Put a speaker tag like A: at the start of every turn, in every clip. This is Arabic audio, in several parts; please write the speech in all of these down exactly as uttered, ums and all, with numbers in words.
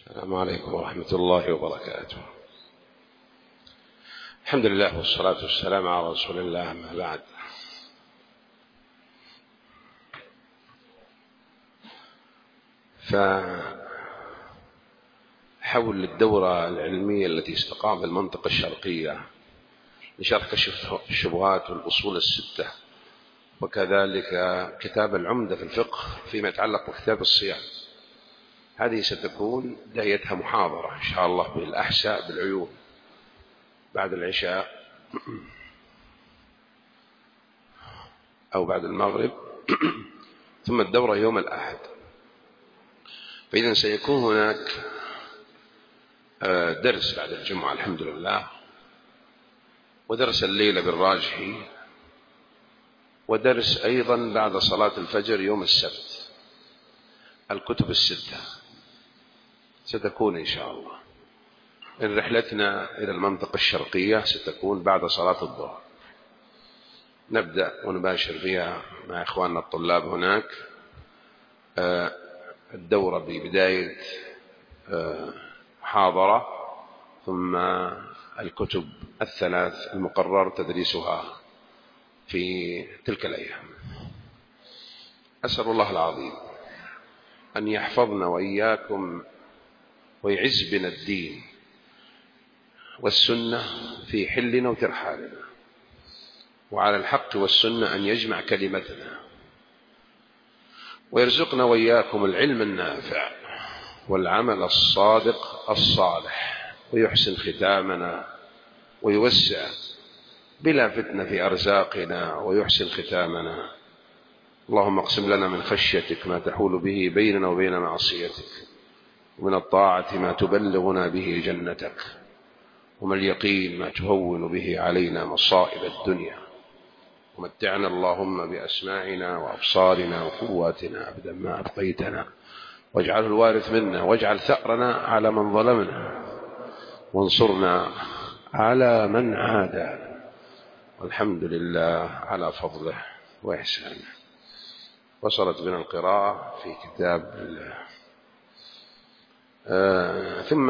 A: السلام عليكم ورحمة الله وبركاته. الحمد لله والصلاة والسلام على رسول الله، أما بعد. فحول الدورة العلمية التي استقام في المنطقة الشرقية لشرح كشف الشبهات والأصول الستة، وكذلك كتاب العمدة في الفقه فيما يتعلق بكتاب الصيام، هذه ستكون بدايتها محاضرة إن شاء الله بالأحساء بالعيون بعد العشاء أو بعد المغرب ثم الدورة يوم الأحد. فإذا سيكون هناك درس بعد الجمعة الحمد لله، ودرس الليلة بالراجحي، ودرس أيضا بعد صلاة الفجر يوم السبت. الكتب الستة ستكون إن شاء الله. إن رحلتنا إلى المنطقة الشرقية ستكون بعد صلاة الظهر، نبدأ ونباشر فيها مع إخواننا الطلاب هناك الدورة ببداية محاضرة، ثم الكتب الثلاث المقرر تدريسها في تلك الأيام. أسأل الله العظيم أن يحفظنا وإياكم ويعز بنا الدين والسنة في حلنا وترحالنا، وعلى الحق والسنة أن يجمع كلمتنا، ويرزقنا وإياكم العلم النافع والعمل الصادق الصالح، ويحسن ختامنا ويوسع بلا فتنة في أرزاقنا ويحسن ختامنا. اللهم اقسم لنا من خشيتك ما تحول به بيننا وبين معصيتك، ومن الطاعة ما تبلغنا به جنتك، ومن اليقين ما تهون به علينا مصائب الدنيا، ومتعنا اللهم بأسماعنا وأبصارنا وقواتنا أبدا ما أبقيتنا، واجعله الوارث منا، واجعل ثأرنا على من ظلمنا، وانصرنا على من عادانا، والحمد لله على فضله وإحسانه. وصلت بنا القراءة في كتاب الله. آه ثم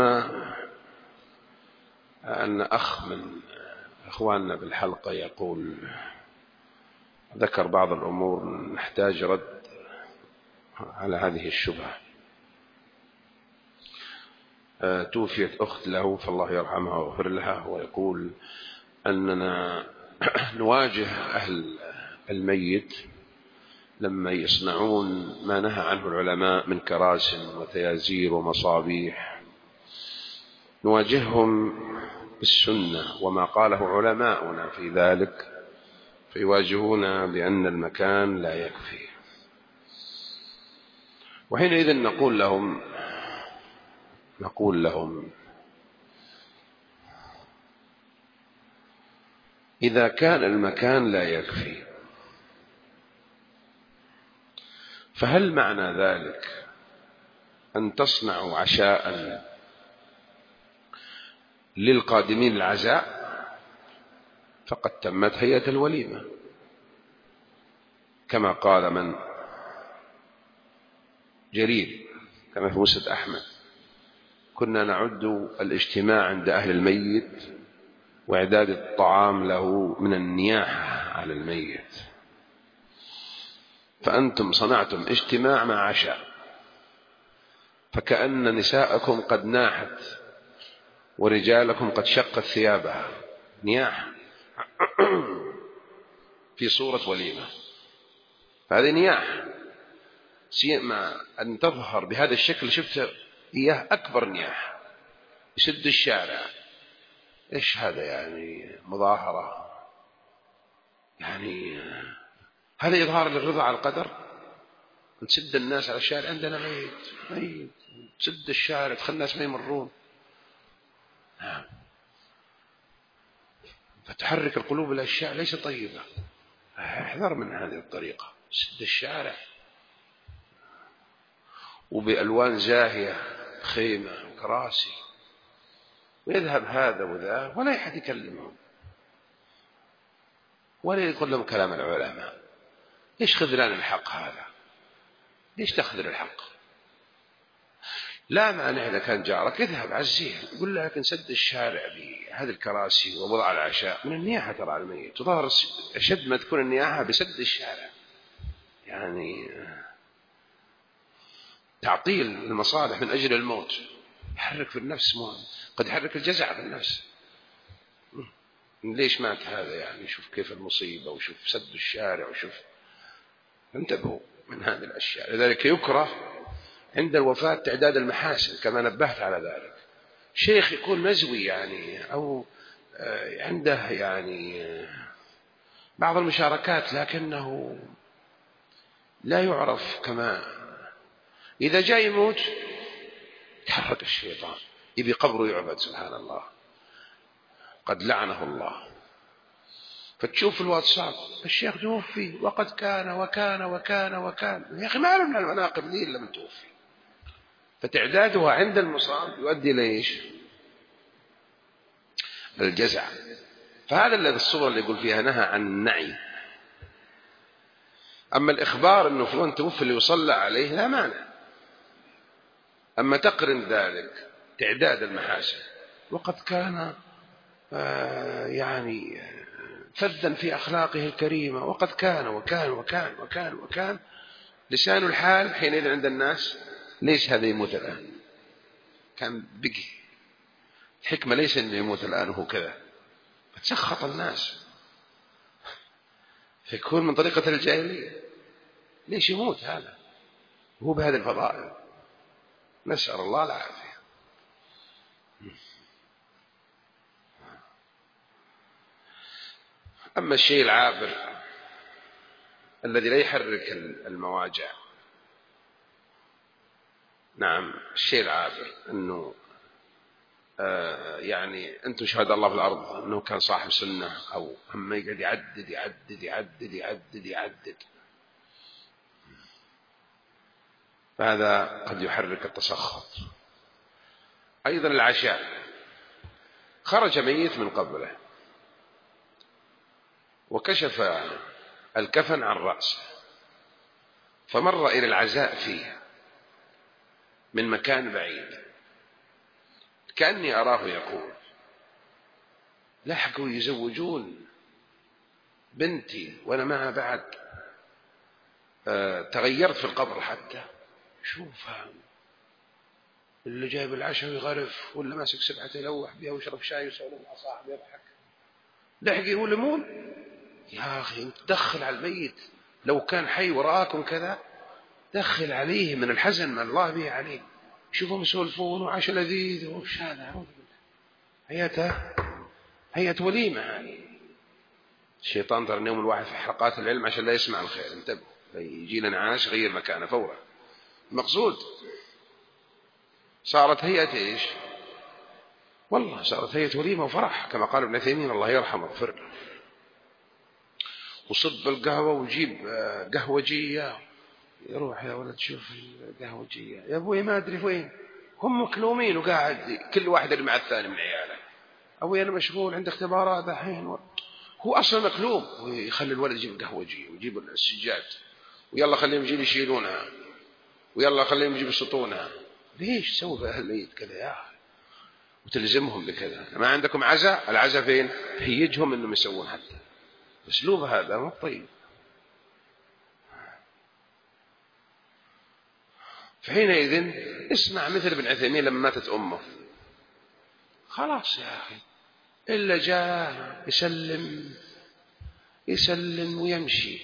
A: أن أخ من أخواننا بالحلقة يقول، ذكر بعض الأمور نحتاج رد على هذه الشبهة. آه توفيت أخت له فالله يرحمها ويغفر لها، ويقول أننا نواجه أهل الميت لما يصنعون ما نهى عنه العلماء من كراسي وتيازير ومصابيح، نواجههم بالسنة وما قاله علماؤنا في ذلك، فيواجهون بأن المكان لا يكفي. وحينئذ نقول لهم نقول لهم إذا كان المكان لا يكفي، فهل معنى ذلك أن تصنعوا عشاء للقادمين العزاء؟ فقد تمت هيئة الوليمة كما قال من جرير، كما في مسند أحمد، كنا نعد الاجتماع عند أهل الميت وإعداد الطعام له من النياحة على الميت، فأنتم صنعتم اجتماع مع عشاء، فكأن نساءكم قد ناحت ورجالكم قد شقت ثيابها نياحة في صورة وليمة، فهذه نياحة، سيما أن تظهر بهذا الشكل. شفت إياه أكبر نياحة، يسد الشارع. إيش هذا يعني؟ مظاهرة يعني؟ هذا إظهار للرضا على القدر؟ تسد الناس على الشارع، عندنا ميت ميت، تسد الشارع تخلي الناس ما يمرون، فتحرك القلوب الأشياء ليس طيبة. احذر من هذه الطريقة، سد الشارع وبألوان زاهية، خيمة وكراسي، ويذهب هذا وذا ولا أحد يكلمهم ولا يقول لهم كلام العلماء. ليش خذلان الحق هذا؟ ليش تخذل الحق؟ لا مانع إذا كان جارك اذهب عزيه، يقول لكن سد الشارع بهذه الكراسي ووضع العشاء من النياحة ترى على الميت، وظهر أشد ما تكون النياحة بسد الشارع، يعني تعطيل المصالح من أجل الموت. يحرك في النفس، مهم. قد يحرك الجزع في النفس، ليش مات هذا، يعني شوف كيف المصيبة، وشوف سد الشارع، وشوف. انتبهوا من هذه الأشياء. لذلك يكره عند الوفاة تعداد المحاسن كما نبهت على ذلك. شيخ يكون مزوي يعني، أو عنده يعني بعض المشاركات لكنه لا يعرف، كما إذا جاء يموت تحرك الشيطان يبي قبره يعبد، سبحان الله، قد لعنه الله. فتشوف الواتساب الشيخ توفي وقد كان وكان وكان وكان، يا أخي ما علمنا المناقب دي إلا من توفي. فتعدادها عند المصاب يؤدي ليش؟ الجزع. فهذا الذي الصورة اللي يقول فيها نهى عن النعي. أما الإخبار أنه فلان توفي اللي يصلى عليه لا مانع. أما تقرن ذلك تعداد المحاسن، وقد كان آه يعني فذا في أخلاقه الكريمة، وقد كان وكان وكان وكان وكان، لسان الحال حينئذ عند الناس ليش هذا يموت الآن، كان بقي. الحكمة ليس أنه يموت الآن وهو كذا، فتسخط الناس، فيكون من طريقة الجاهلية. ليش يموت هذا هو بهذه الفضائل؟ نسأل الله العافية. أما الشيء العابر الذي لا يحرك المواجع، نعم الشيء العابر أنه آه يعني أنتم شهد الله في الأرض أنه كان صاحب سنة، أو هم يقعد يعدد يعدد يعدد يعدد يعدد، فهذا قد يحرك التسخط. أيضا العشاء، خرج ميت من قبره وكشف الكفن عن رأسه، فمر إلى العزاء فيه من مكان بعيد، كأني أراه يقول لحقوا يزوجون بنتي وأنا معها بعد، آه تغيرت في القبر حتى. شوف اللي جايب العشاء ويغرف، ولا ماسك سبحة يلوح بها ويشرب شاي ويسولف مع صاحبه يضحك، لحق يقول لمون يا أخي أنت دخل على الميت، لو كان حي وراكم كذا دخل عليه من الحزن ما الله به عليه، شوفهم يسولفون وعشاء لذيذ وش هذا، هيئة هيئة وليمة يعني. الشيطان ترى يوم الواحد في حلقات العلم عشان لا يسمع الخير، انتبهوا، يجي لنا نعاس غير مكانه فورا. المقصود صارت هيئة ايش؟ والله صارت هيئة وليمة وفرح، كما قال ابن عثيمين الله يرحمه ويغفر له. وصب القهوة وجيب قهوجية، يروح يا ولد شوف القهوجية يا ابوي ما ادري وين، هم مكلومين وقاعد كل واحد اللي مع الثاني من عياله، ابوي انا مشغول عند اختبارات الحين، هو اصلا مكلوم، ويخلي الولد يجيب قهوجية ويجيب السجاد، ويلا خليهم يجي يشيلونها، ويلا خليهم يجيب يسطونها. ليش تسوي في اهل الميت كذا يا اخي وتلزمهم بكذا؟ ما عندكم عزاء؟ العزاء فين؟ هيجهم انهم يسوون حتى. اسلوب هذا مو طيب. فحينئذ اسمع مثل ابن عثيمين لما ماتت امه، خلاص يا اخي الا جاء يسلم يسلم ويمشي.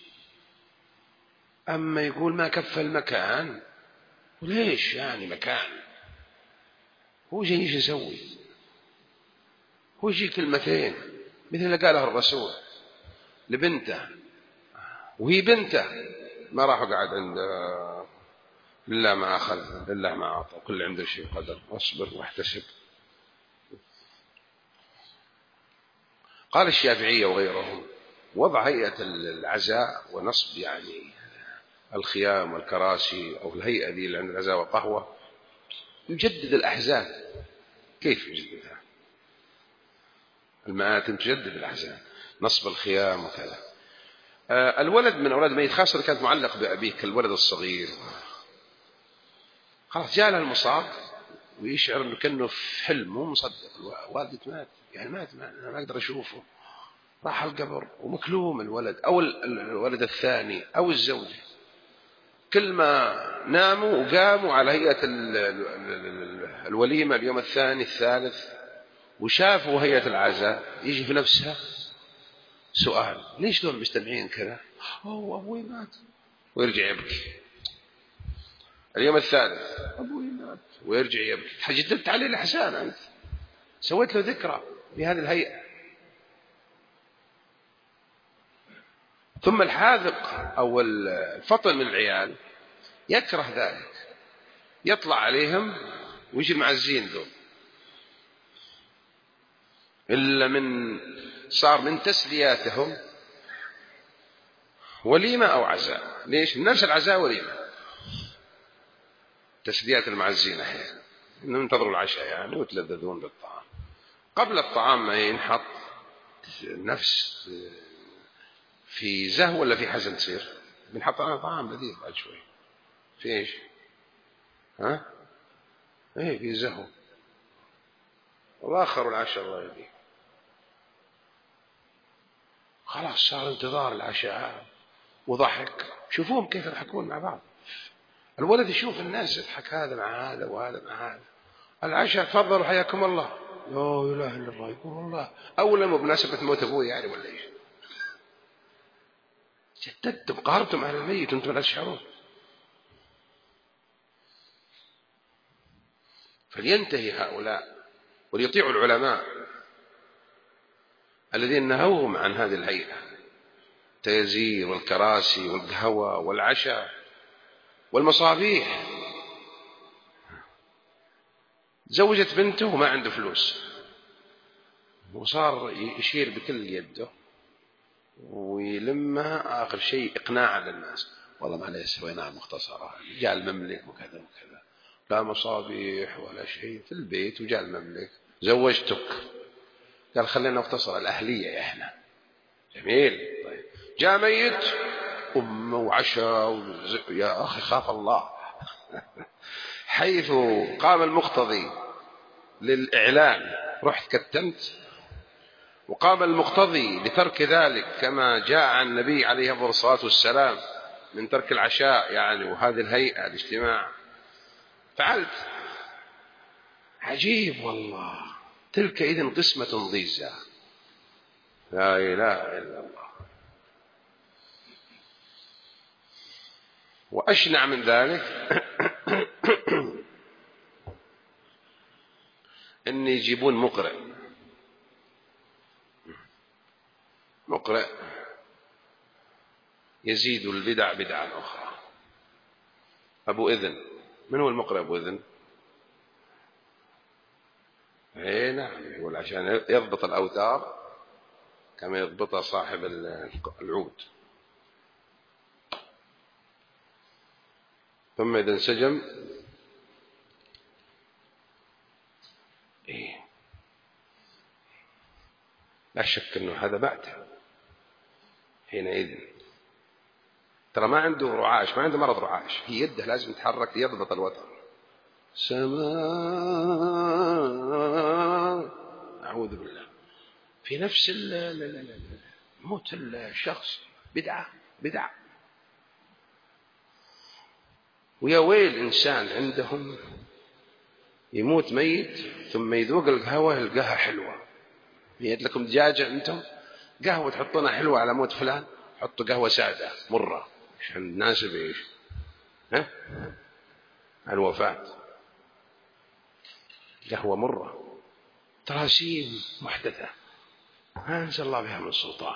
A: اما يقول ما كفى المكان، وليش يعني مكان؟ هو جاي ايش يسوي؟ هو يجي كلمتين مثل اللي قاله الرسول لبنته وهي بنته، ما راح قاعد عند لله ما أخذ لله ما أعطى، كل عنده شيء قدر، واصبر واحتسب. قال الشافعية وغيرهم وضع هيئة العزاء ونصب يعني الخيام والكراسي أو الهيئة ذي اللي عند العزاء والقهوة يجدد الأحزان. كيف يجددها؟ المآتم تجدد الأحزان، نصب الخيام وكذا. آه الولد من أولاد ميت خاصة كانت معلق بأبيه كالولد الصغير، خلاص جاء له المصاب ويشعر انه كأنه في حلم، مو مصدق والدته مات، يعني مات، ما اقدر اشوفه، راح القبر ومكلوم الولد او الولد الثاني او الزوجة. كل ما ناموا وقاموا على هيئة الوليمة اليوم الثاني الثالث وشافوا هيئة العزاء، يجي في نفسها سؤال: ليش دول مجتمعين كذا؟ أوه أبوي مات، ويرجع يبكي. اليوم الثالث أبوي مات ويرجع يبكي. حجدت عليه الإحسان، أنت سويت له ذكرى بهذه الهيئة. ثم الحاذق أو الفطن من العيال يكره ذلك، يطلع عليهم ويجي المعزين ذول، إلا من صار من تسلياتهم وليمة أو عزاء. ليش؟ من نفس العزاء وليمة، تسليات المعزين أحيانا إنهم ينتظروا العشاء يعني ويتلذذون بالطعام. قبل الطعام ما ينحط النفس في زهو ولا في حزن تصير؟ بنحط على طعام لذيذ بعد شوي، في إيش؟ ها؟ إيه في زهو، وآخروا العشاء الله يهديك. خلاص صار انتظار العشاء وضحك. شوفوهم كيف يضحكون مع بعض. الولد يشوف الناس يضحك، هذا مع هذا وهذا مع هذا. العشاء تفضلوا حياكم الله، لا إله إلا الله، يقول الله أولا بمناسبة موت أبوي يعني ولا إيش؟ شتتم قهرتم على الميت وأنتم لا تشعرون. فلينتهي هؤلاء وليطيعوا العلماء الذين نهوهم عن هذه الهيئة، التيزير والكراسي والقهوة والعشاء والمصابيح. زوجت بنته وما عنده فلوس، وصار يشير بكل يده ويلمها، آخر شيء إقناعا للناس: والله ما ليس سويناها مختصرة، جاء المملك وكذا وكذا، لا مصابيح ولا شيء في البيت، وجاء المملك زوجتك. قال خلينا نختصر الأهلية إحنا. جميل. طيب جاء ميت، أم وعشاء، يا أخي خاف الله. حيث قام المقتضي للإعلان رحت كتمت، وقام المقتضي لترك ذلك كما جاء عن النبي عليه أفضل الصلاة والسلام من ترك العشاء يعني، وهذه الهيئة الاجتماع، فعلت. عجيب والله. تلك إذن قسمة ضيزى، لا إله إلا الله. وأشنع من ذلك أن يجيبون مقرئ مقرئ يزيد البدع بدعا أخرى. أبو إذن. من هو المقرئ أبو إذن؟ اي نعم، يقول عشان يضبط الأوتار كما يضبطها صاحب العود. ثم إذا انسجم إيه لا شك أنه هذا بعد حينئذ. ترى ما عنده رعاش، ما عنده مرض رعاش، هي يده لازم تتحرك ليضبط الوتر. سماء، أعوذ بالله، في نفس موت الشخص بدعة بدعة. ويا ويل إنسان عندهم يموت ميت ثم يذوق القهوة يلقاها حلوة. يد لكم دجاجة أنتم قهوة تحطونها حلوة على موت فلان، حطوا قهوة سادة مرة عشان ناسب إيش ها الوفاة. قهوة مرة تراسيم محدثة ما أنزل الله بها من سلطان.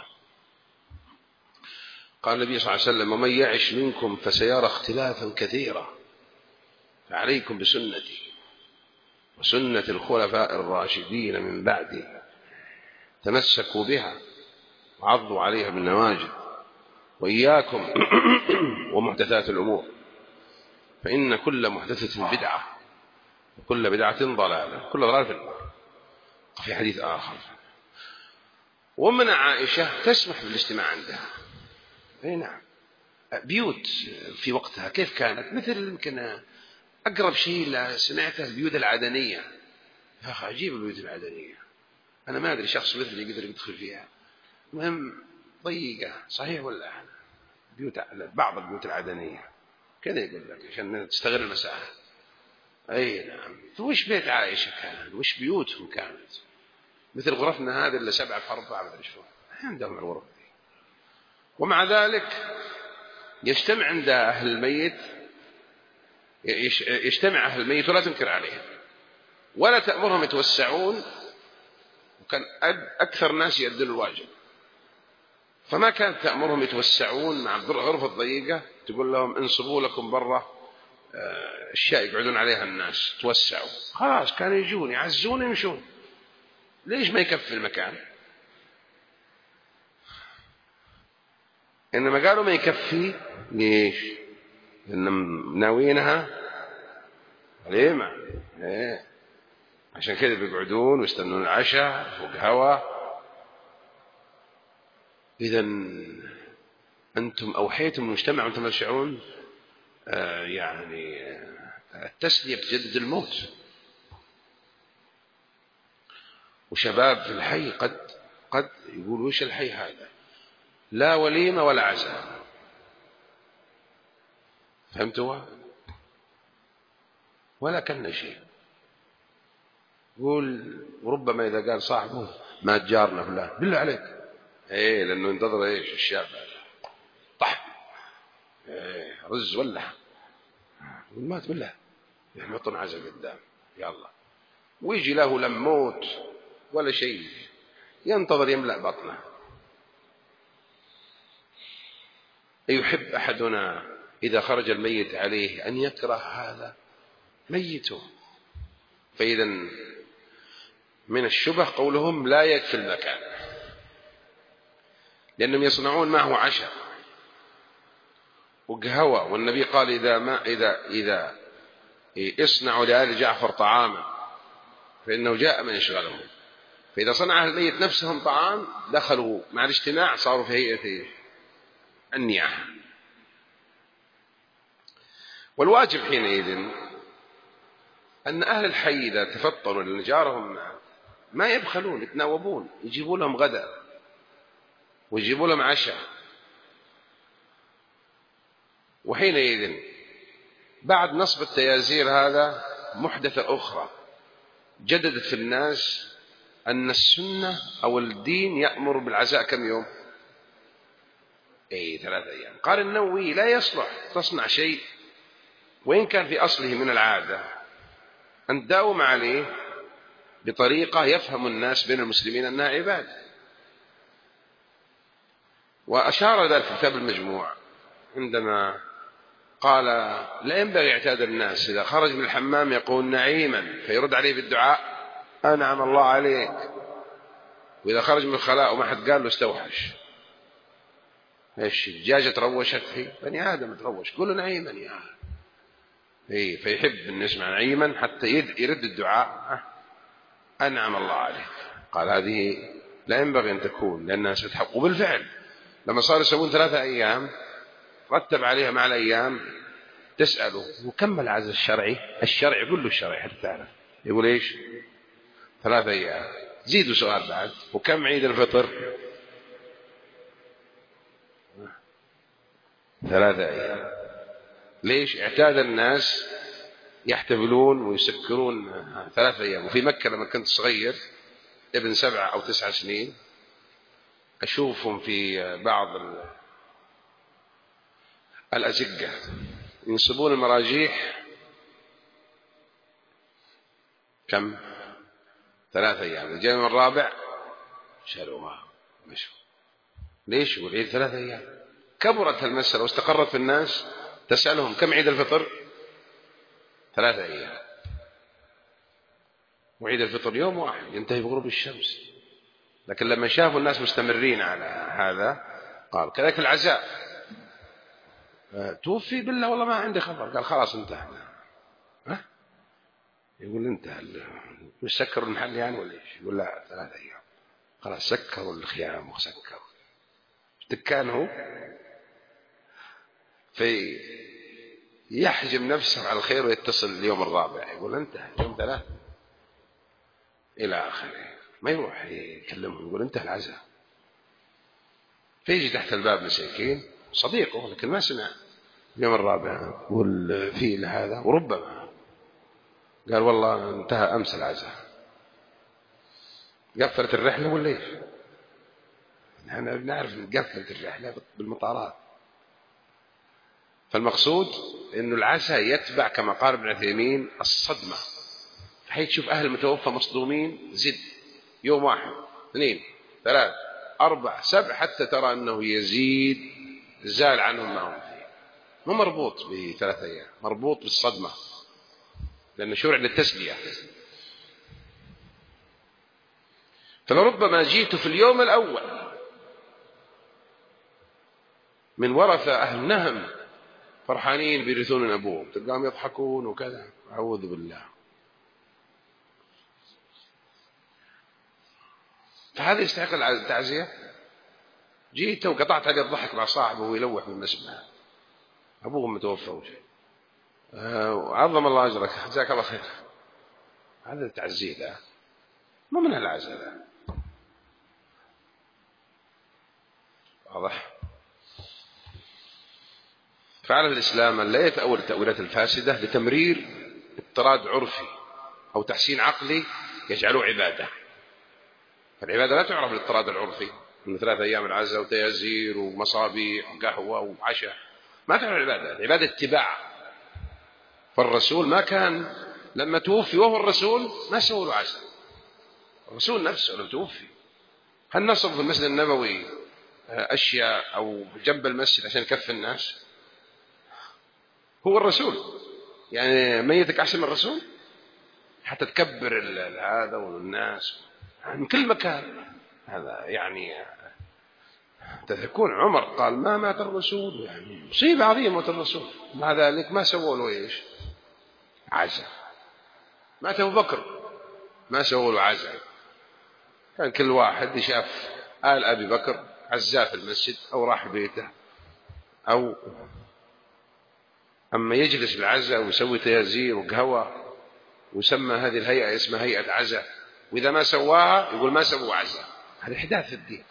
A: قال النبي صلى الله عليه وسلم: ومن يعش منكم فسيرى اختلافا كثيرا، فعليكم بسنتي وسنة الخلفاء الراشدين من بعدي، تمسكوا بها وعضوا عليها بالنواجذ، وإياكم ومحدثات الأمور، فإن كل محدثة بدعة وكل بدعة ضلالة، كل ضلالة في النار. في حديث آخر: ومن عائشة تسمح بالاجتماع عندها. أي نعم، بيوت في وقتها كيف كانت؟ مثل يمكن أقرب شيء سمعته البيوت العدنية. يا أخي عجيب البيوت العدنية، أنا ما أدري شخص مثلي يقدر يدخل فيها. المهم ضيقة، صحيح ولا؟ بيوت بعض البيوت العدنية كذا يقول لك عشان تستغل المساحة. أي نعم. وش بيت عائشة كان، وش بيوتهم كانت مثل غرفنا هذه اللي سبعة في أربعة ما أدري شو عندهم الغرف دي. ومع ذلك يجتمع عند أهل الميت، يجتمع أهل الميت ولا تنكر عليهم ولا تأمرهم يتوسعون، وكان أكثر ناس يؤدون الواجب. فما كانت تأمرهم يتوسعون مع غرفة ضيقة، تقول لهم انصبوا لكم برا أشياء يقعدون عليها الناس توسعوا، خلاص كانوا يجون يعزون يمشون. ليش ما يكفي المكان؟ إنما قالوا ما يكفي. ليش؟ لأنهم ناوينها وليمة. إيه؟ عشان كذا بيقعدون ويستنون العشاء فوق هواء. إذن أنتم أوحيتم المجتمع وأنتم لا تشعرون. آه يعني آه التسلية بتجدد الموت. وشباب في الحي قد قد يقول وش الحي هذا، لا وليمة ولا عزاء. فهمتوا؟ ولا كان شيء. يقول وربما إذا قال صاحبه ما تجارنا فلان بالله عليك، إيه لأنه ينتظر إيش الشاب طح إيه رز ولا مات بالله يحطون عزاء قدام يلا، ويجي له لم موت ولا شيء، ينتظر يملأ بطنه. يحب أحدنا إذا خرج الميت عليه أن يكره هذا ميته. فإذا من الشبه قولهم لا يكفي المكان، لأنهم يصنعون معه عشاء وقهوة، والنبي قال إذا ما إذا إذا اصنعوا لآل جعفر طعاما فإنه جاء من يشغلهم. فإذا صنع الميت نفسهم طعام دخلوا مع الاجتماع صاروا في هيئة النياحة. والواجب حينئذ أن أهل الحي إذا تفطروا لنجارهم ما يبخلون، يتناوبون، يجيبوا لهم غدا ويجيبوا لهم عشاء. وحينئذ بعد نصب التيازير هذا محدثة أخرى جددت في الناس أن السنة أو الدين يأمر بالعزاء كم يوم؟ أي ثلاثة أيام. قال النووي لا يصلح تصنع شيء وإن كان في أصله من العادة أن تداوم عليه بطريقة يفهم الناس بين المسلمين أنها عبادة. وأشار ذلك في كتاب المجموع عندما قال لا ينبغي اعتاد الناس إذا خرج من الحمام يقول نعيما فيرد عليه بالدعاء أنعم الله عليك، وإذا خرج من الخلاء وما حد قال له استوحش. ايش الدجاجة تروشت فيه بني آدم تروش قول له نعيما يا إيه، فيحب أن يسمع نعيما حتى يرد الدعاء أنعم الله عليك. قال هذه لا ينبغي أن تكون لأنها ستحق. وبالفعل لما صار يسوون ثلاثة أيام رتب عليها مع الأيام تسأله وكم العزاء الشرعي الشرعي كله الشرعي حتى تعرف يقول إيش ثلاثة أيام. زيدوا سؤال بعد وكم عيد الفطر ثلاثة أيام. ليش اعتاد الناس يحتفلون ويسكرون ثلاثة أيام. وفي مكة لما كنت صغير ابن سبعة أو تسعة سنين أشوفهم في بعض الأزقة ينصبون المراجيح كم ثلاثة أيام. الجاي من الرابع شالوها مشوا. ليش يقول عيد ثلاثة أيام. كبرت المسألة واستقرت في الناس تسألهم كم عيد الفطر ثلاثة أيام. وعيد الفطر يوم واحد ينتهي بغروب الشمس. لكن لما شافوا الناس مستمرين على هذا قال كذلك العزاء توفي بالله والله ما عندي خبر قال خلاص انتهى. ها يقول انتهى مش سكروا المحل يعني ولا ايش يقول لا ثلاثة أيام خلاص سكروا الخيام وسكروا دكان هو في يحجم نفسه على الخير ويتصل اليوم الرابع، يقول انتهى يوم ثلاث إلى آخره، ما يروح يكلمهم يقول انتهى العزاء. فيجي تحت الباب مساكين صديقه لكن ما سمع، اليوم الرابع يقول فيه هذا، وربما قال والله انتهى أمس العزاء. قفلت الرحلة ولا ايش؟ احنا بنعرف ان قفلت الرحلة بالمطارات. فالمقصود انه العزاء يتبع كما قال ابن عثيمين الصدمة، حيث تشوف أهل المتوفى مصدومين زد يوم واحد اثنين ثلاث أربع سبع حتى ترى أنه يزيد زال عنهم ما هم فيه. مو مربوط بثلاث أيام، مربوط بالصدمة لأنه شرع للتسلية. فلربما جئت في اليوم الأول من ورثة أهل نهم فرحانين بيرثون من أبوهم، تلقاهم يضحكون وكذا، أعوذ بالله. فهذا يستحق التعزية. جيت وقطعت عليه الضحك مع صاحبه ويلوح من مسمع، أبوهم متوفى وشيء، عظم الله أجرك جزاك الله خير. هذا التعزية لا، ما من العزاء لا. واضح؟ فعل الإسلام أن لا يتأول التأويلات الفاسدة لتمرير اضطراد عرفي أو تحسين عقلي يجعله عبادة. فالعبادة لا تعرف بالاضطراد العرفي من ثلاثة أيام العزاء وتيازير ومصابيح وقهوة وعشاء، ما تعرف العبادة. العبادة اتباع. فالرسول ما كان لما توفي وهو الرسول ما سووا له عزاء، الرسول نفسه لما توفي هل نصب في المسجد النبوي أشياء أو جنب المسجد عشان يكفي الناس؟ هو الرسول يعني ميتك أحسن من الرسول حتى تكبر هذا والناس من كل مكان. هذا يعني تذكرون عمر قال ما مات الرسول، يعني مصيبة عظيمة موت الرسول، مع ذلك ما سووا له إيش؟ عزاء. مات أبو بكر ما سووا له عزاء، كان كل واحد شاف آل أبي بكر عزاه في المسجد أو راح بيته، أو أما يجلس العزاء ويسوي تيازير وقهوة ويسمى هذه الهيئة اسمها هيئة عزاء، وإذا ما سواها يقول ما سووا عزاء. هذا إحداث في الدين.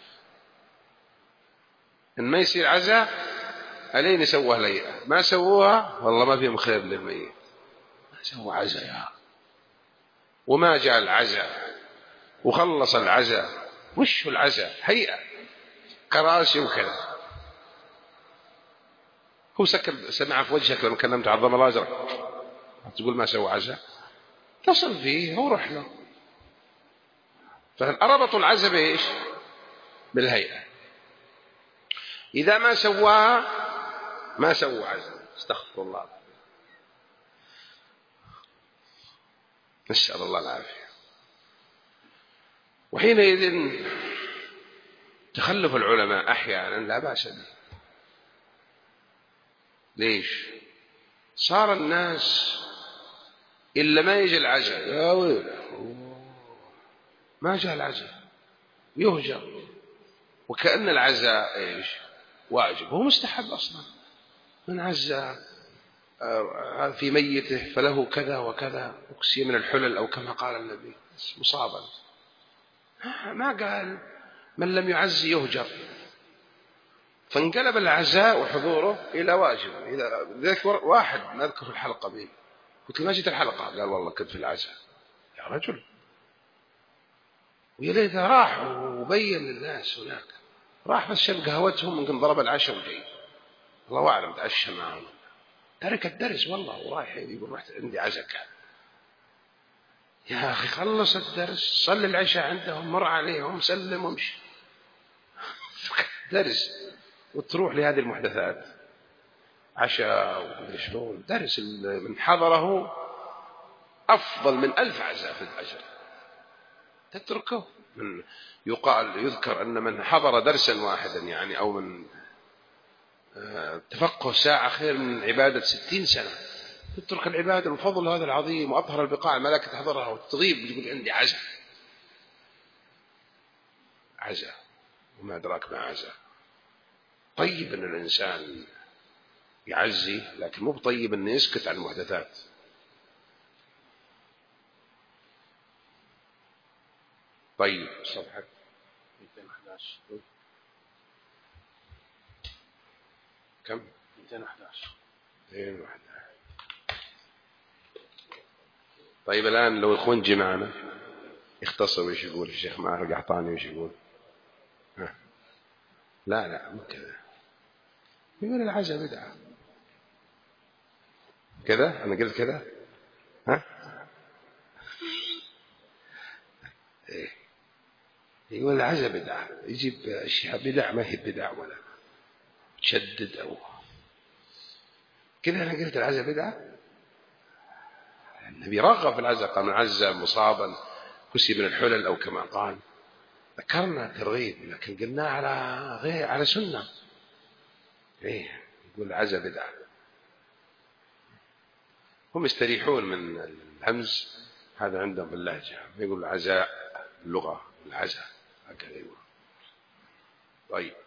A: إن ما يصير عزاء ألين يسووها الهيئة، ما سووها والله ما فيهم خير للميت، ما سووا عزاء يا وما جاء العزاء وخلص العزاء. وش العزاء؟ هيئة كراسي وكذا. هو سكر سمع في وجهك لما كلمت عظم الله أجرك تقول ما سوى عزاء؟ اتصل فيه هو روح له. فأربطوا العزاء بإيش؟ بالهيئة. إذا ما سواها ما سووا عزاء. استغفر الله، نسأل الله العافية. وحينئذ تخلف العلماء أحيانا لا بأس به. ليش؟ صار الناس إلا ما يجي العزاء يا ويله ما جاء العزاء يهجر، وكأن العزاء إيش؟ واجب، هو مستحب أصلا. من عزى في ميته فله كذا وكذا أكسي من الحلل أو كما قال النبي مصابا. ما قال من لم يعزي يهجر. فانقلب العزاء وحضوره إلى واجب. إذا ذاك واحد نذكر في الحلقة به قلت له ما جيت الحلقة، قال والله كنت في العزاء. يا رجل، ويا ليت راح وبين للناس هناك، راح بس شرب قهوتهم ممكن ضرب العشاء وجاي الله أعلم تعشى معهم، ترك الدرس والله ورايح يقول رحت عندي عزاء. يا أخي خلص الدرس، صلي العشاء عندهم، مر عليهم، سلم وامشي. درس وتروح لهذه المحدثات عشاء وشلون. درس من حضره أفضل من ألف عزاء في الأجر، تتركه. من يقال يذكر أن من حضر درسا واحدا يعني أو من تفقه ساعة خير من عبادة ستين سنة. تترك العبادة الفضل هذا العظيم وأطهر البقاع الملائكة تحضرها وتغيب وتقول عندي عزاء. عزاء وما أدراك ما عزاء. طيب أن الإنسان يعزي، لكن مو بطيب أن يسكت عن المحدثات. طيب صفحة مئتين وأحد عشر. كم؟ مئتين وأحد عشر. مئتين وأحد عشر. طيب الآن لو الخونجي معنا يختصر وش يقول الشيخ معه القحطاني وش يقول؟ ها. لا لا مو كذا، يقول العزاء بدعة كذا. أنا قلت كذا. ها إيه. يقول العزاء بدعة، يجيب أشياء بدع ما هي بدع ولا تشدد أو كذا. أنا قلت العزاء بدعة. النبي رغب في العزاء، قال من عزى مصابا كسي من الحلل أو كما قال. ذكرنا ترغيب لكن قلنا على غير على سنة. إيه يقول العزاء بدعة. هم يستريحون من الهمز هذا عندهم في اللهجة، يقول العزاء اللغة العزاء هكذا يقول. طيب